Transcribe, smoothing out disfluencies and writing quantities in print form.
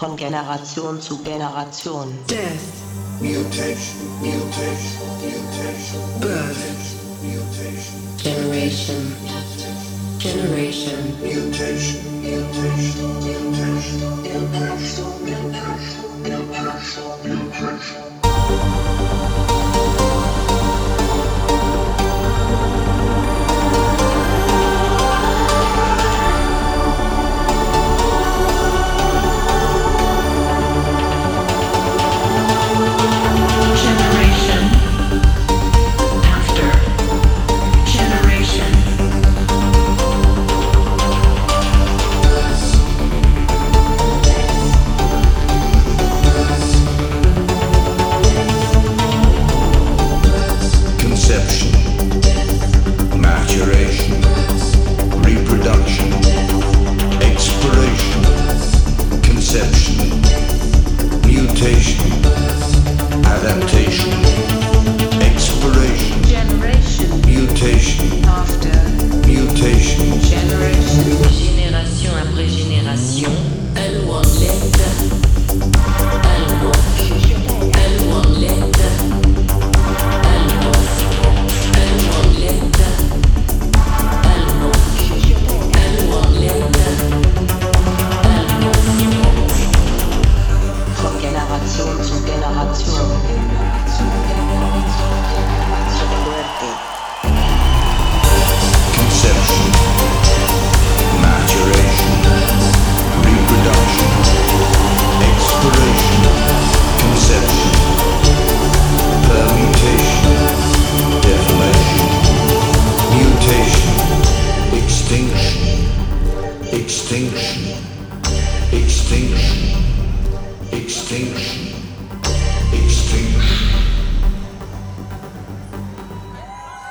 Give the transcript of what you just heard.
von Generation zu Generation. Death, Mutation, mutation, mutation, birth, mutation, generation, generation, mutation, mutation, mutation, generation, after, generation, conception, maturation, reproduction, expiration, conception, mutation, adaptation, expiration, Generation mutation, after mutation, generation. Génération après génération, un omelette, un omelette, un omelette, Von Generation zu Generation. Muerte. conception, maturation, reproduction, expiration, conception, permutation, deformation, mutation, extinction, extinction, extinction, extinction.